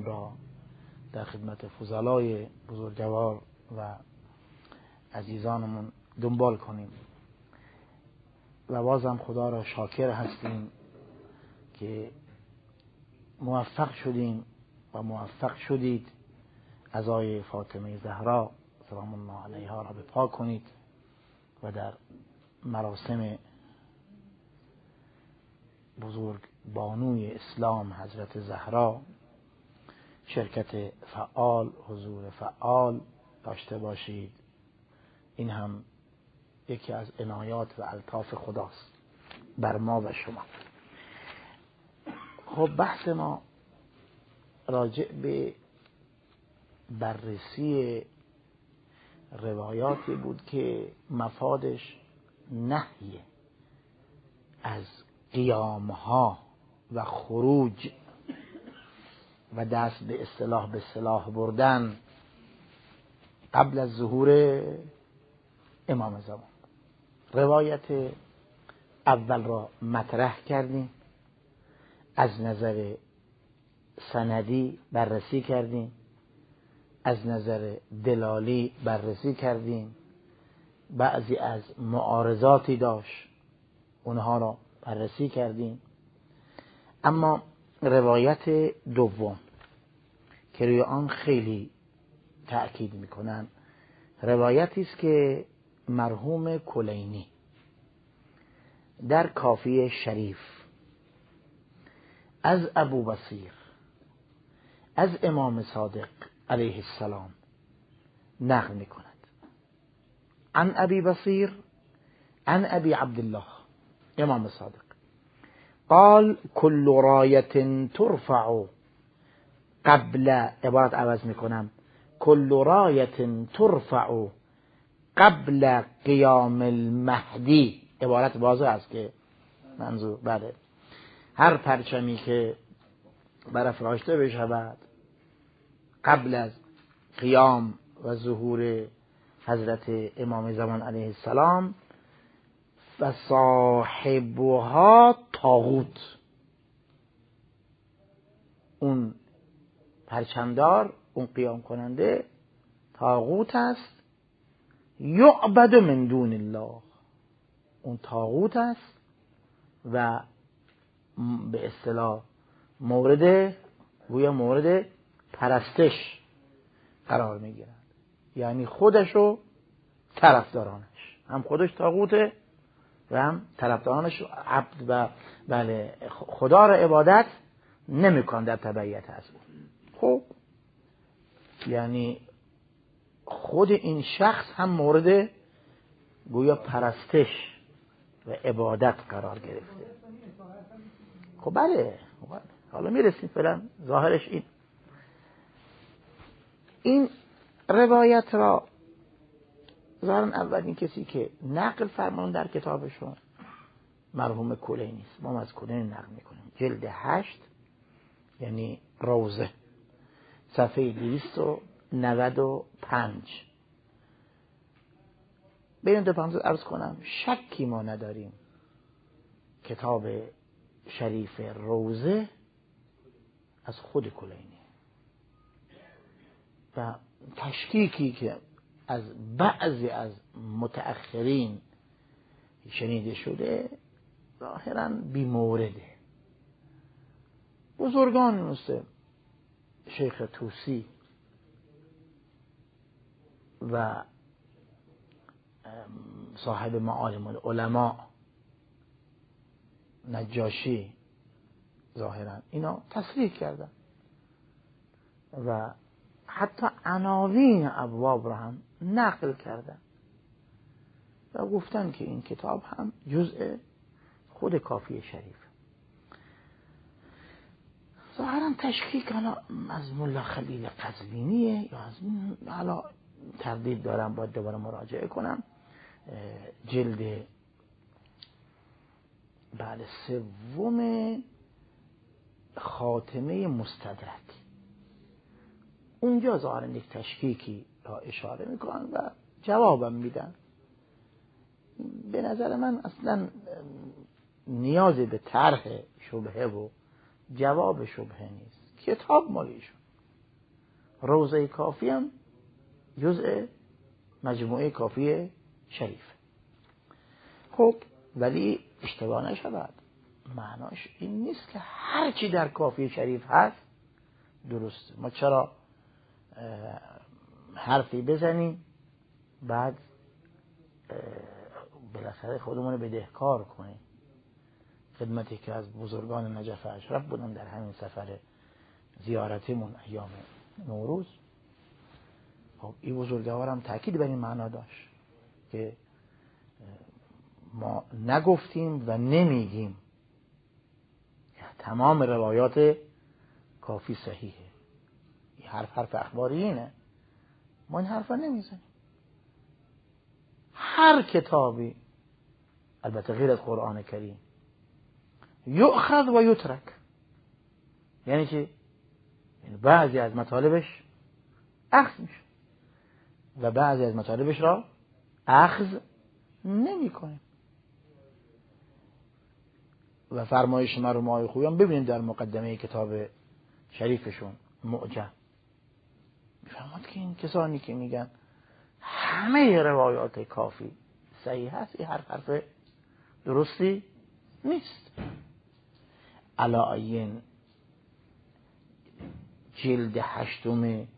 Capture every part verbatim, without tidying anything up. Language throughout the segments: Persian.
را در خدمت فضلای بزرگوار و عزیزانمون دنبال کنیم و بازم خدا را شاکر هستیم که موفق شدیم و موفق شدید عزای فاطمه زهرا سلام الله علیها را به پا کنید و در مراسم بزرگ بانوی اسلام حضرت زهرا شرکت فعال، حضور فعال داشته باشید. این هم یکی از عنایات و الطاف خداست بر ما و شما. خب بحث ما راجع به بررسی روایاتی بود که مفادش نهی از قیامها و خروج و دست به اصطلاح به سلاح بردن قبل از ظهور امام زمان. روایت اول را مطرح کردیم، از نظر سندی بررسی کردیم، از نظر دلالی بررسی کردیم، بعضی از معارضاتی داشت اونها را بررسی کردیم. اما روایت دوم که روی آن خیلی تأکید میکنن روایتی است که مرحوم کلینی در کافی شریف از ابو بصیر از امام صادق علیه السلام نقل میکند. عن ابی بصیر عن ابی عبدالله امام صادق قال كل راية ترفع قبل، عبارت عوض میکنم، كل راية ترفع قبل قیام المهدی. عبارت واضح است که منظور بله هر پرچمی که برافراشته بشود قبل از قیام و ظهور حضرت امام زمان علیه السلام و صاحبها طاغوت، اون پرچمدار، اون قیام کننده طاغوت است. یعبد من دون الله، اون طاغوت است و به اصطلاح مورد گویا مورد پرستش قرار میگیرد، یعنی خودش و طرفدارانش، هم خودش طاغوته و هم طرفدارانش عبد و بله خدا را عبادت نمیکن در تبعیت از اون. خب یعنی خود این شخص هم مورد گویا پرستش و عبادت قرار گرفته. خب بله حالا میرسیم، فعلا ظاهرش این این روایت را ظاهرا اولین کسی که نقل فرمان در کتابشون مرحوم کلینی است. ما از کلینی نقل میکنیم، جلد هشت یعنی روزه، صفحه دویست و نود و پنج. ببین دو پنج عرض کنم شکی ما نداریم کتاب شریف روزه از خود کلینی و تشکیکی که از بعضی از متأخرین شنیده شده ظاهراً بی مورده. بزرگان مثل شیخ توسی و صاحب معالم العلماء نجاشی ظاهراً اینا تصریح کردن و حتی عناوین ابواب را هم نقل کردن و گفتن که این کتاب هم جزء خود کافی شریف. ظاهرا تشکیک حالا از ملا خلیل قزوینیه یا از حالا تردید دارم، باید دوباره مراجعه کنم. جلد بعد سوم خاتمه مستدرک اونجا ظاهرا یک تشکیکی را اشاره میکنن و جوابم میدن. به نظر من اصلا نیازی به طرح شبهه و جواب شبهه نیست، کتاب مالیشون روضه کافی هم جزء مجموعه کافی شریف. خب ولی اشتباه نشود، معناش این نیست که هر چی در کافی شریف هست درسته. ما چرا حرفی بزنیم بعد بالاخره خودمون بدهکار کنیم؟ خدمتی که از بزرگان نجف اشرف بودن در همین سفر زیارتمون ایام نوروز، خب این بزرگوار هم تأکید بر این معنا داشت که ما نگفتیم و نمیگیم تمام روایات کافی صحیحه. این حرف حرف اخباری اینه، ما این حرفا نمیزنیم. هر کتابی، البته غیر از قرآن کریم، یؤخذ و یترک، یعنی که بعضی از مطالبش اخذ میشه و بعضی از مطالبش را اخذ نمی کنیم. و فرمایش مرحوم آقای خویی هم ببینید در مقدمه کتاب شریفشون معجم میفرماد که این کسانی که میگن همه روایات کافی صحیح هست، این حرف حرف درستی نیست. علاین جلد هشتم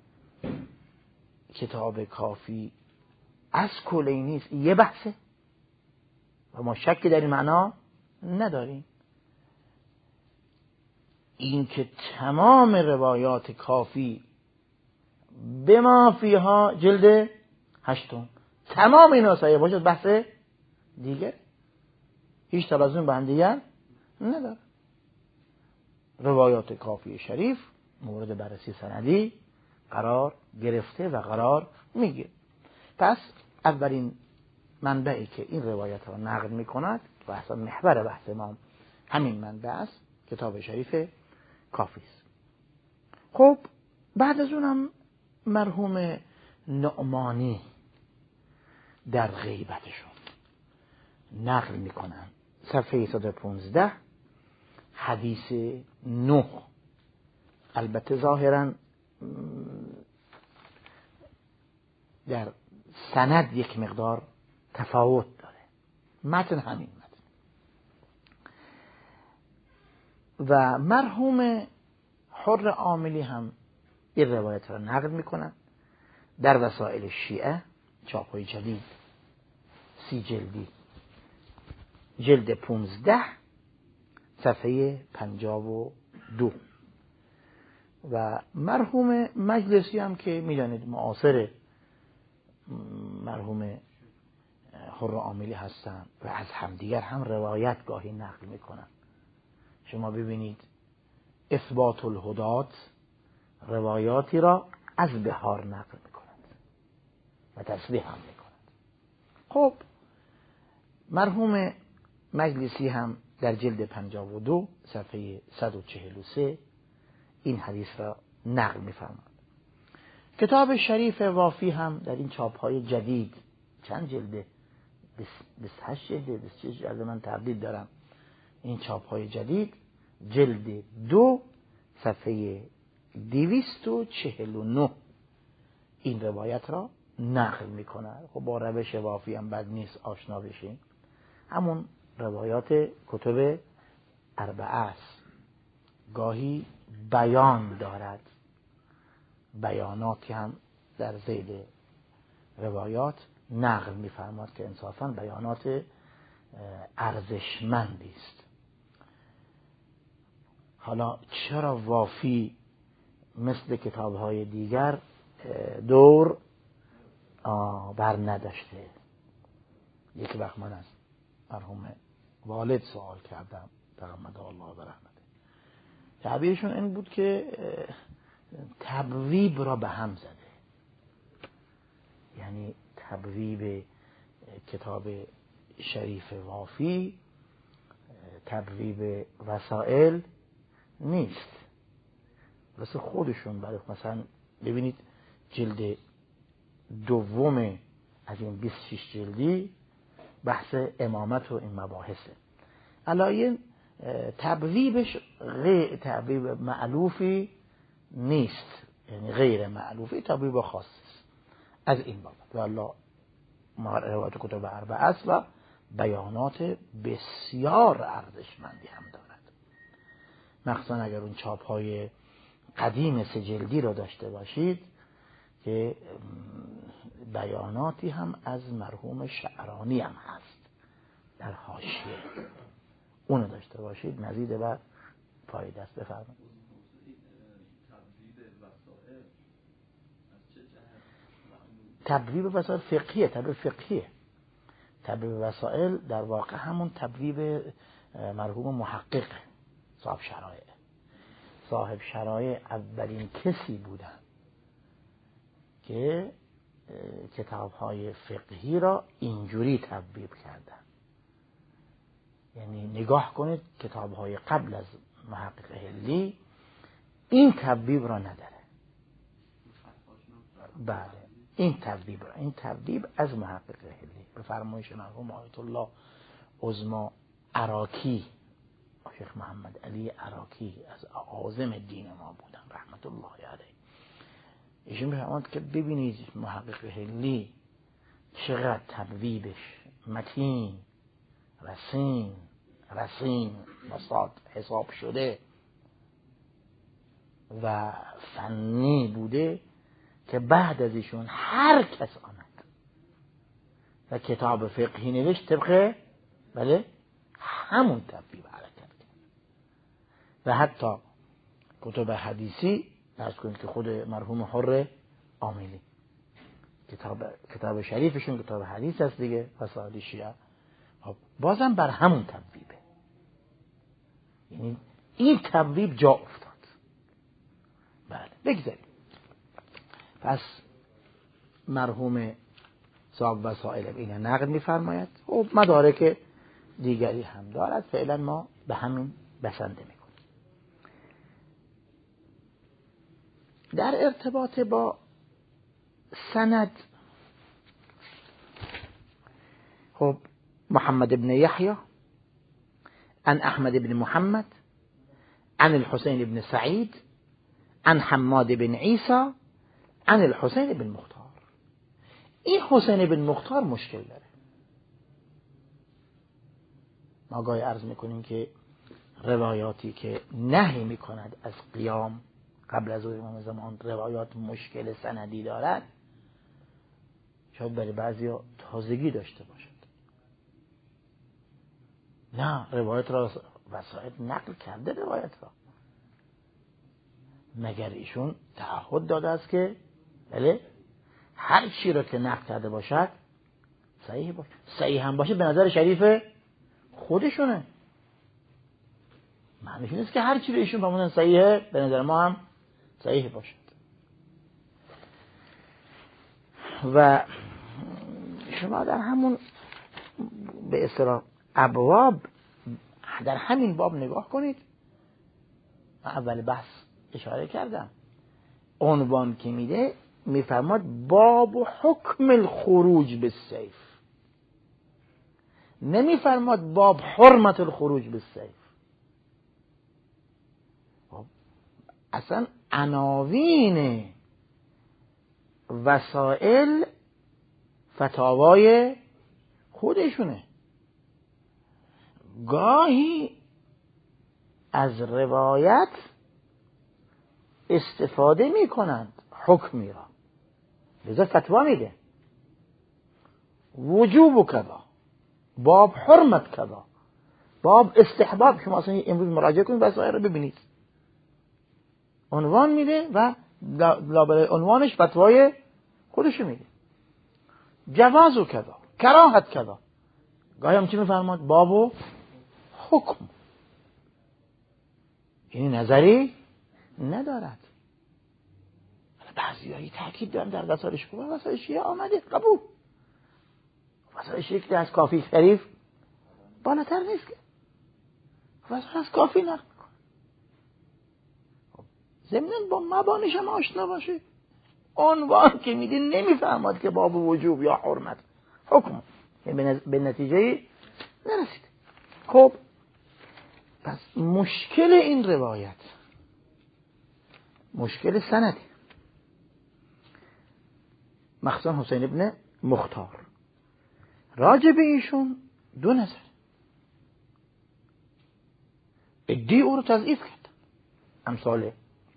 کتاب کافی از کلینی است، یه بحثه و ما شکی در این معنا نداریم. این که تمام روایات کافی به ما فیها جلد هشتم تمام اینا صحیح باشد بحث دیگه، هیچ تلازم به هم دیگر نداره. روایات کافی شریف مورد بررسی سندی قرار گرفته و قرار میگیره. پس اولین منبعی که این روایت را نقل میکند و اصلا محور بحث ما همین منبع است، کتاب شریف کافی است. خب بعد از اونم مرحوم نعمانی در غیبتشون نقل میکنن صفحه صد و پانزده حدیث نه. البته ظاهرا در سند یک مقدار تفاوت داره، متن همین متن. و مرحوم حر عاملی هم این روایت را نقل میکنن در وسائل شیعه، چاپ‌های جدید سی جلدی، جلد پونزده صفحه پنجاب و دو. و مرحوم مجلسی هم که میدانید معاصر مرحوم حر عاملی هستن و از همدیگر هم روایت گاهی نقل میکنن. شما ببینید اثبات الهدات روایاتی را از بهار نقل میکنند و تصریح هم میکنند. خب مرحوم مجلسی هم در جلد پنجاب و دو صفحه صد و چهل و سه این حدیث را نقل میفرماند. کتاب شریف وافی هم در این چاپ‌های جدید چند جلده، بیست و هشت جلده، بیست و شش جلده من تردید دارم، این چاپ‌های جدید جلد دو صفحه دویست و چهل و نه این روایت را نقل میکنه. خب با روش وافی هم بد نیست آشنا بشیم. همون روایات کتب اربعه است، گاهی بیان دارد، بیاناتی هم در ذیل روایات نقل میفرماد که انصافاً بیانات ارزشمندی است. حالا چرا وافی مثل کتاب‌های دیگر دور بر نداشته؟ یک وقت من از مرحوم والد سوال کردم تغمد الله به رحمته، تعبیرشون این بود که تبویب را به هم زده، یعنی تبویب کتاب شریف وافی تبویب وسائل نیست. واسه خودشون برای مثلا ببینید جلد دوم از این بیست و شش جلدی بحث امامت و این مباحثه. علایه تبویبش غیر تبویب مألوفی نیست، یعنی غیر معلوفه تبویب خاص است از این بابت. و الله روایت کتب اربعه است و بیانات بسیار ارزشمندی هم دارد، مخصوصا اگر اون چاپ های قدیم سه جلدی رو داشته باشید که بیاناتی هم از مرحوم شعرانی هم هست در حاشیه، اونو داشته باشید مزید بر فایده است. بفرمایید. تبویب وسائل فقهیه، تبویب فقهیه. تبویب وسائل در واقع همون تبویب مرحوم محقق صاحب شرایع. صاحب شرایع اولین کسی بودن که کتاب‌های فقهی را اینجوری تبویب کردن. یعنی نگاه کنید کتاب‌های قبل از محقق حلی این تبویب را نداره. بله این تبویب را، این تبویب از محقق حلی به فرمایش مرحوم آیت الله عظما عراکی، شیخ محمد علی عراکی از اعاظم دین ما بودن رحمت الله علیه. ایشون میفرماند که ببینید محقق حلی چقدر تبویبش متین، رسین رسین بساط حساب شده و فنی بوده که بعد از ایشون هر کس آمد و کتاب فقهی نوشت طبق بله همون تبویب حرکت کرد. و حتی کتب حدیثی فرض کنید که خود مرحوم حر عاملی کتاب کتاب شریفشون کتاب حدیث است دیگه، وسائل شیعه بازم بر همون تبویبه. یعنی این تبویب جا افتاد. بله بگذاریم. پس مرحوم صاحب وسائل این نقد میفرماید و مدارک دیگری هم دارد، فعلا ما به همین بسنده میکنیم. در ارتباط با سند، خب محمد بن يحيى عن احمد بن محمد عن الحسين بن سعيد عن حماد بن عيسى عن الحسين بن مختار. این حسین بن مختار مشکل داره. ما گاهی عرض میکنیم که روایاتی که نهی میکند از قیام قبل از امام زمان روایات مشکل سندی دارد، شاید برای بعضیا تازگی داشته باشد. نه، روایت را وسائل نقل کرده، روایت را مگر ایشون تعهد داده است که بله هر چی را که نقل کرده باشد صحیح باشه. صحیح هم باشه به نظر شریف خودشونه، معنیش نیست که هر چی رو ایشون فرمودن صحیحه به نظر ما هم صحیح باشد. و شما در همون به اصطلاح ابواب در همین باب نگاه کنید. اول بحث اشاره کردم عنوان که میده میفرماد باب حکم الخروج بالسیف، نمیفرماد باب حرمت الخروج بالسیف. اصلا عناوین وسائل فتاوای خودشونه. گاهی از روایت استفاده می کنند حکمی را، لذا فتوا میده وجوب کذا، باب حرمت کذا، باب استحباب. شما اصلا امروز مراجعه کنید وسائل رو ببینید، عنوان میده و لابلای عنوانش فتوای خودش میده. جواز و کذا، کراهت کذا. گاهی هم چی میفرماد؟ باب و حکم. یعنی نظری ندارد. بعضی هایی تاکید دارن در وسائل شیعه، وسائل شیعه آمده قبول. وسائل شیعه که از کافی شریف بالاتر نیست که وسائل از کافی نقل میکنه. ضمناً با مبانیش هم آشنا باشه. عنوان که میده نمیفهمد که باب وجوب یا حرمت حکم، یعنی به نتیجه نرسید. خب پس مشکل این روایت مشکل سندی. مخصوصا حسین ابن مختار. راجع به ایشون دو نظر. ادعی او رو تضعیف کرد، امثال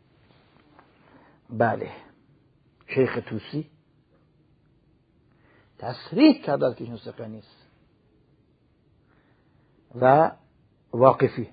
بله شیخ طوسی تصریح کرد که ایشون ثقه نیست و واقفی.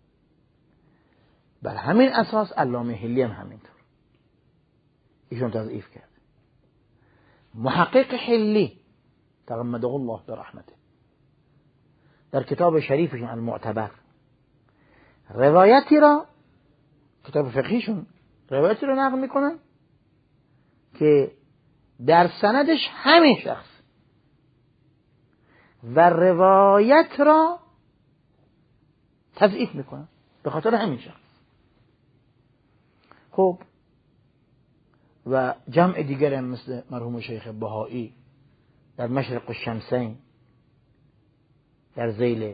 بر همین اساس علامه حلی هم همینطور ایشون تضعیف کرد. محقق حلی تغمده الله برحمته در کتاب شریفشون المعتبر روایتی را، کتاب فقهیشون روایتی را نقل میکنن که در سندش همین شخص و روایت را تضعیف میکنن به خاطر همین شخص. خب و جمع دیگر هم مثل مرحوم شیخ بهایی در مشرق الشمسین در ذیل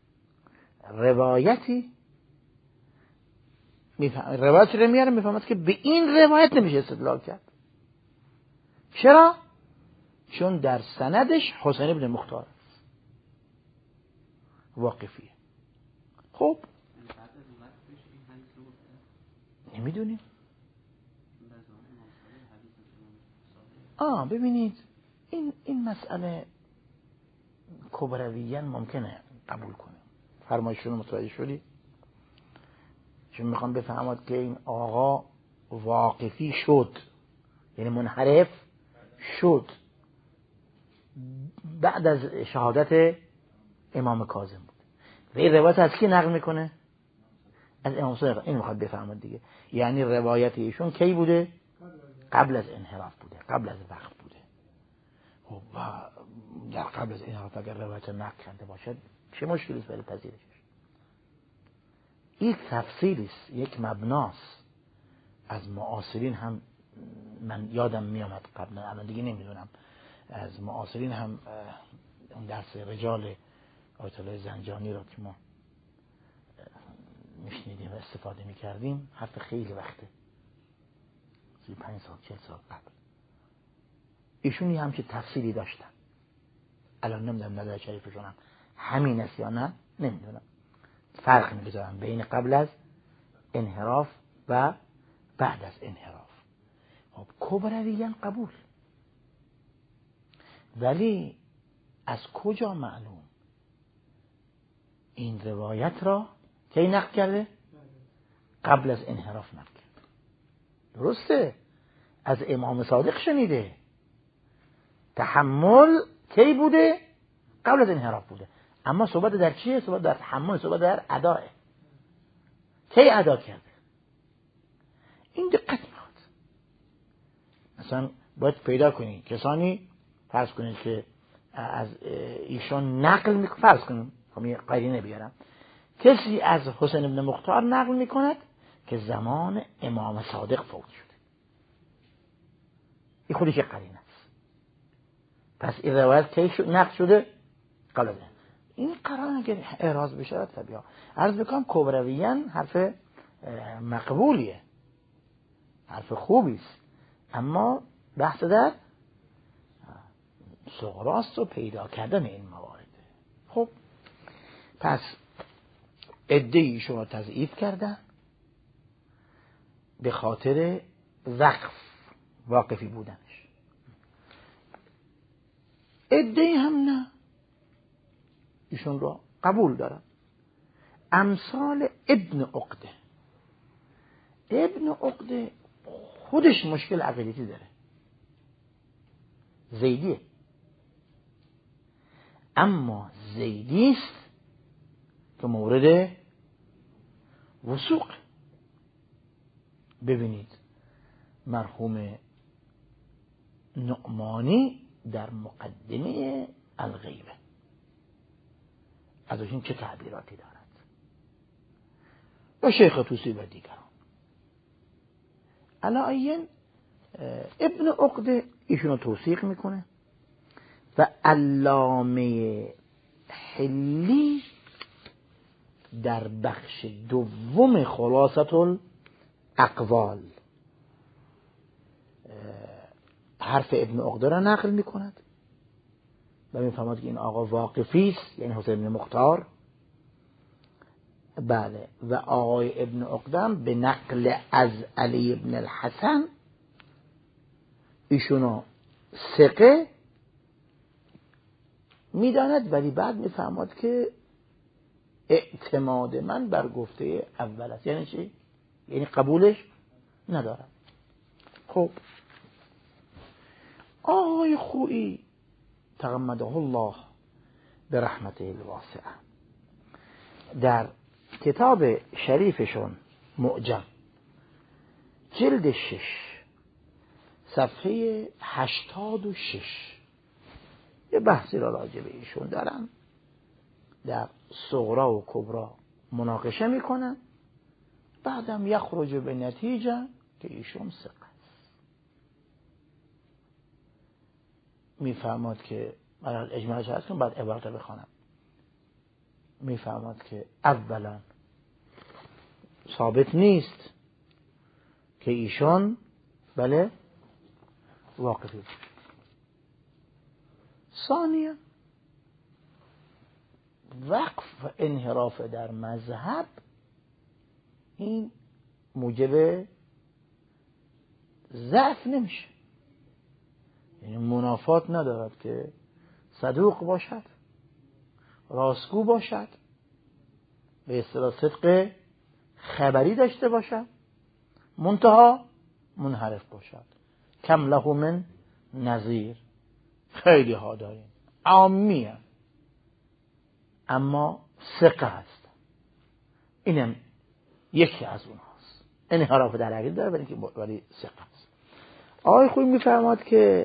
روایتی روایتی رو میاره میفهمد که به این روایت نمیشه استدلال کرد. چرا؟ چون در سندش حسین ابن مختار است، واقفیه. خب نمیدونیم. آه ببینید این این مسئله کبرویان ممکنه قبول کنه. فرمایشون متوجه شدی؟ چون میخوام بفهمد که این آقا واقفی شد، یعنی منحرف شد بعد از شهادت امام کاظم بود. و این روایت از کی نقل میکنه؟ از امام صادق. این میخواد بفهمد دیگه، یعنی روایت ایشون کی بوده؟ قبل از انحراف بوده، قبل از وقت بوده. خب در قبل از انحراف اگر روایت نقل کرده باشد چه مشکلی است برای پذیرشش؟ این تفصیلی است، یک مبناست. از معاصرین هم من یادم میامد قبلا، الان دیگه نمیدونم، از معاصرین هم اون درس رجال آیت الله زنجانی رو که ما میشنیدیم و استفاده میکردیم، حرف خیلی وقته، سی پنج سال چهل سال قبل، ایشون هم که تفصیلی داشتن. الان نمیدونم نظر شریفشون هم همین است یا نه، نمیدونم. فرق نمیذارم بین قبل از انحراف و بعد از انحراف. خب کبرویان قبول، ولی از کجا معلوم این روایت را کی نقل کرده؟ قبل از انحراف نقل کرده. درسته از امام صادق شنیده، تحمل کی بوده؟ قبل از انحراف بوده. اما صحبت در چیه؟ صحبت در تحمل، صحبت در اداه. کی ادا کرده؟ این دقت میخواد. مثلا باید پیدا کنی کسانی، فرض کنید که از ایشان نقل میکنه، فرض کنیم خب قرینه بیارم، کسی از حسین ابن مختار نقل میکند که زمان امام صادق فوت شده، این خودش قرینه است. پس این روایت کی نقل شده؟ قبل از این قرار اگر اعراض بشه طبیعا عرض بکنم کبرویان حرف مقبولیه، حرف خوبی است، اما بحث در صغراست و پیدا کردن این موارد. خب پس عده‌ای شما تضعیف کردن به خاطر وقف واقفی بودنش، عده‌ای هم نه، ایشون رو قبول دارن. امثال ابن عقده. ابن عقده خودش مشکل عقیدتی داره، زیدیه، اما زیدی است که مورد وثوق. ببینید مرحوم نعمانی در مقدمه الغیبه از این چه تعبیراتی دارد و شیخ طوسی و دیگران. علایین ابن عقده ایشونو توثیق میکنه و علامه حلی در بخش دوم خلاصة الاقوال حرف ابن عقده را نقل میکند و میفهمد که این آقا واقفی است، یعنی حسین بن مختار. بله. و آقای ابن عقده به نقل از علی بن الحسن ایشونو ثقه میداند، ولی بعد میفهمد که اعتماد من بر گفته اول است. یعنی چی؟ یعنی قبولش ندارم. خب آقای خویی تغمده الله به رحمته الواسعه در کتاب شریفشون معجم جلد شش صفحه هشتاد و شش یه بحثی را راجع به ایشون دارن، در صغرا و کبرا مناقشه میکنن، بعدم یخرج به نتیجه که ایشون ثقه است. میفهمد که من اجمالش هست کنم بعد عبارت رو بخوانم. میفهمد که اولا ثابت نیست که ایشون بله واقفی بود. ثانیا وقف و انحراف در مذهب این موجب ضعف نمیشه، یعنی منافات ندارد که صدوق باشد، راستگو باشد، به اصطلاح صدق خبری داشته باشد، منتها منحرف باشد. کم له من نظیر، خیلی ها داریم عامی هم. اما ثقه هست، اینم یکی از اونهاست. انحراف در عقیده داره ولی ولی ثقه است. آقای خویی میفرماد که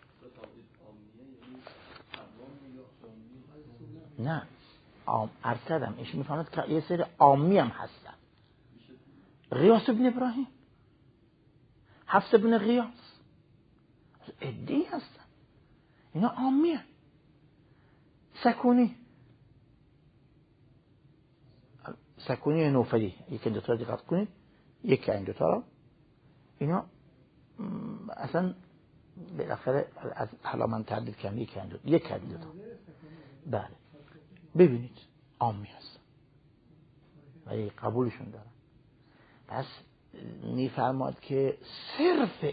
نه عام ارتدم ایش میفرماد که یه سری عامی هم هستن. غیاث ابن ابراهیم، حفص ابن غیاث، عدی هستن، اینا عامی هم. سکونی سکونی نوفلی، یکی دوتا رو دقت کنید، یکی این دوتا رو، اینا اصلا بالاخره از حالا من تعدیل کردم یکی این دوتا یکی این دوتا بله ببینید عامی هست ولی قبولشون دارن. پس میفرماد که صرف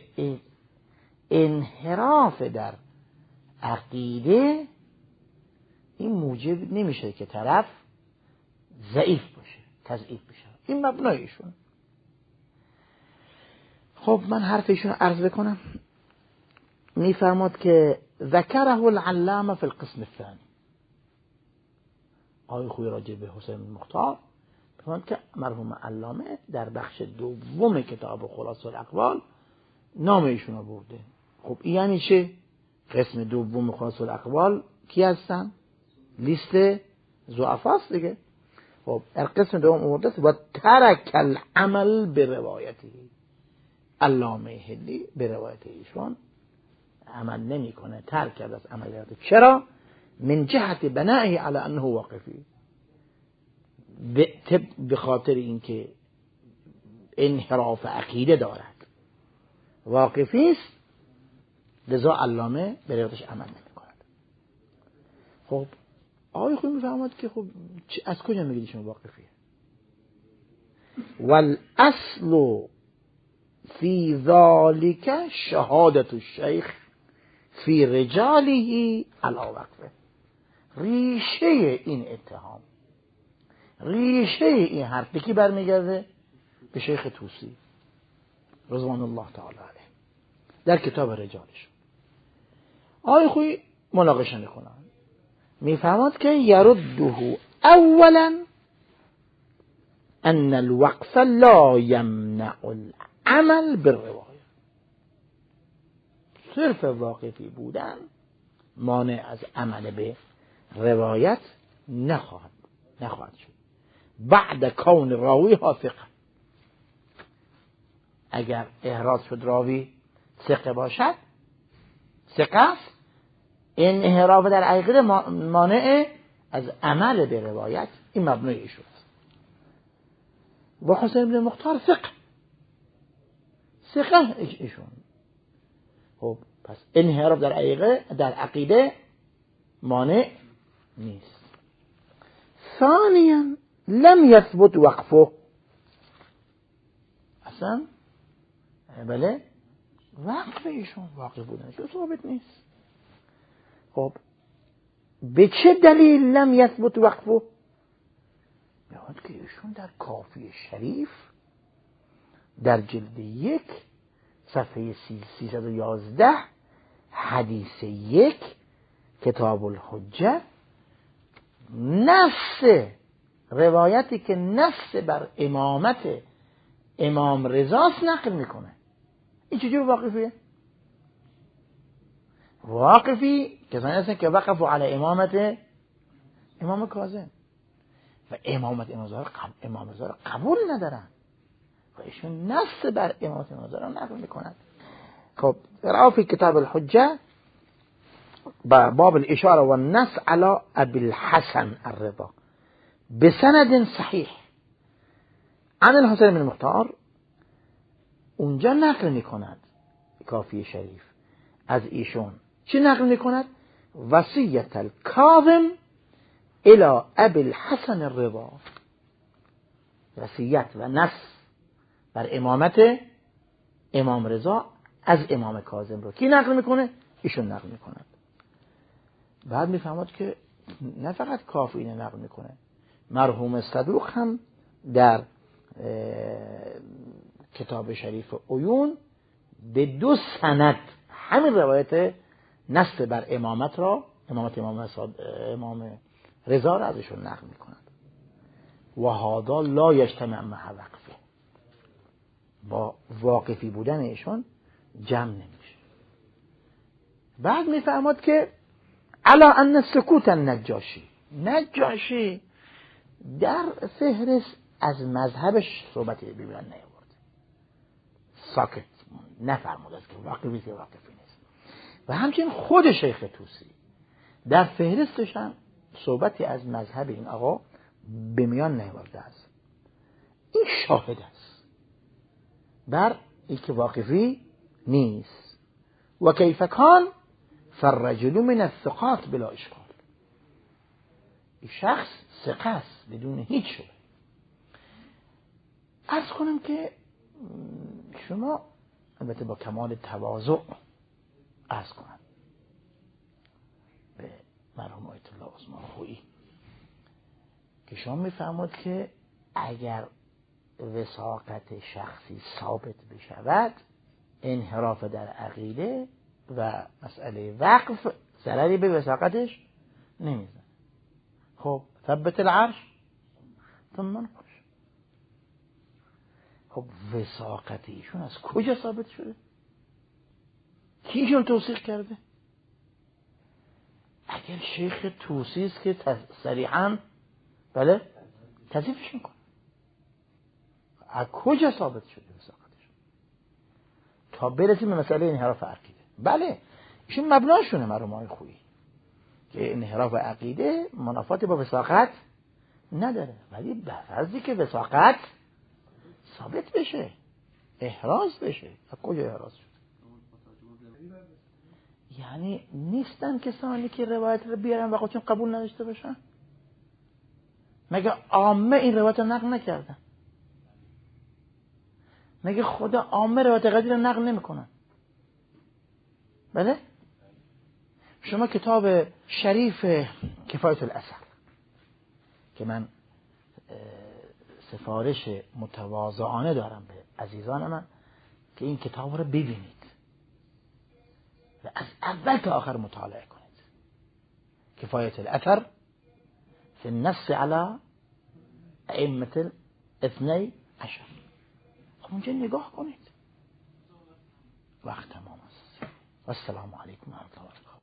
انحراف در عقیده این موجب نمیشه که طرف ضعیف باشه، تضعیف بشه. این مبنایشون. خب من حرفشون رو عرض بکنم. میفرماد که ذکره العلامه فی القسم الثانی. آقای خویی راجع به حسین بن مختار میفرماد که مرحوم علامه در بخش دوم کتاب خلاصه الاقوال نام ایشون رو برده. خب این یعنی چه؟ قسم دوم خلاصه الاقوال کی هستن؟ لیست ضعفاست دیگه. خب قسم دوم آورده است و ترک العمل به روایتی. علامه هندی به روایت ایشون عمل نمی کنه، ترک کرده از عملیات. چرا؟ من جهت بنائه علی انه واقفی، به خاطر اینکه انحراف عقیده دارد، واقفی است، لذا علامه به روایتش عمل نمی کند. خب آقای خویی میفهمد که خب از کجا میگید شما واقفیه؟ والاصل فی ذالک شهادت الشیخ فی رجاله علی وقفه. ریشه این اتهام، ریشه این حرف به کی برمیگرده؟ به شیخ طوسی رضوان الله تعالی علیه در کتاب رجالش. آقای خویی مناقشه میکنن، میفهمد که یرده اولا ان الوقف لا یمنع العمل بالروایه. صرف واقفی بودن مانع از عمل به روایت نخواهد نخواهد شد. بعد کون راوی ها ثقه، اگر احراز شد راوی ثقه باشد، ثقه است، انحراف در عقیده مانع از عمل به روایت. این مبنای ایشون است. و حسین بن مختار ثقه ثقه ایشون. خب خب پس انحراف در عقیده در عقیده مانع نیست. ثانیا لم يثبت وقفه، اصلا بله وقف ایشون واقع بودنش ثابت نیست. خب به چه دلیل لم يثبت وقفه؟ میاد که ایشون در کافی شریف در جلد یک صفحه سیصد و یازده حدیث یک کتاب الحجه نص روایتی که نص بر امامت امام رضاست نقل میکنه. این چجور واقفیه؟ واقفی کسانی هستن که وقفوا علی امامت امام کاظم و امامت امام رضا را قبول ندارن و ایشون نص بر امامت امام رضا را نقل میکنند. خب رأوا فی کتاب الحجه باب الاشاره و النص علی ابی الحسن الرضا بسند صحیح عن الحسین بن مختار. اونجا نقل میکند کافی شریف از ایشون چی نقل میکند؟ وصیت الکاظم الى ابی الحسن الرضا، وصیت و نص بر امامت امام رضا از امام کاظم رو کی نقل میکنه؟ ایشون نقل میکند. بعد میفهمد که نه فقط کافی اینه نقل میکنه، مرحوم صدوق هم در کتاب شریف عیون به دو سند همین روایت نص بر امامت را امامت امام, امام رضا را ازشون نقل میکند. و هذا لا یجتمع مع وقفه، با واقفی بودن ایشون جمع نمیشه. بعد میفهمد که علا ان سکوت النجاشی، نجاشی در فهرست از مذهبش صحبتی ببینن نیاورد، ساکت نفرمود از که واقفی که واقفی نیست. و همچنین خود شیخ طوسی در فهرستش هم صحبتی از مذهب این آقا به میان نیاورده است. این شاهد است بر این که واقفی نیست. و کیف کان فالرجل من الثقات بلا اشکال، این شخص ثقه است بدون هیچ شبهه. عرض کنم که شما البته با کمال تواضع عرض کنم به مرحوم آیت الله عثمان خویی که شما میفهمید که اگر وثاقت شخصی ثابت بشود انحراف در عقیده و مسئله وقف ضرری به وثاقتش نمیزنه. خب ثبت العرش ثم منقش. خب وثاقت ایشون از کجا ثابت شده؟ کی ایشون توثیق کرده؟ اگر شیخ طوسی است که صریحاً بله تضعیفش میکنه، از کجا ثابت شده وثاقتش؟ تا برسیم به مسئله انحراف عقیده. بله ایشون مبناشونه مرحوم خویی که انحراف عقیده منافات با وثاقت نداره، ولی به فرضی که وثاقت ثابت بشه، احراز بشه. از کجا احراز شد؟ یعنی نیستن کسانی که روایت رو بیارن و خودشون قبول نداشته باشن؟ مگه عامه این روایت رو نقل نکردن؟ مگه خدا عامه روایت قدیر رو نقل نمیکنن؟ بله؟ شما کتاب شریف کفایت الاثر که من سفارش متواضعانه دارم به عزیزان من که این کتاب رو ببینید و از اول تا آخر مطالعه کنید. کفایت الاثر فی النص علی ائمة الاثنی عشر، اونجا نگاه کنید. وقت تمام است. و السلام علیکم و رحمت الله.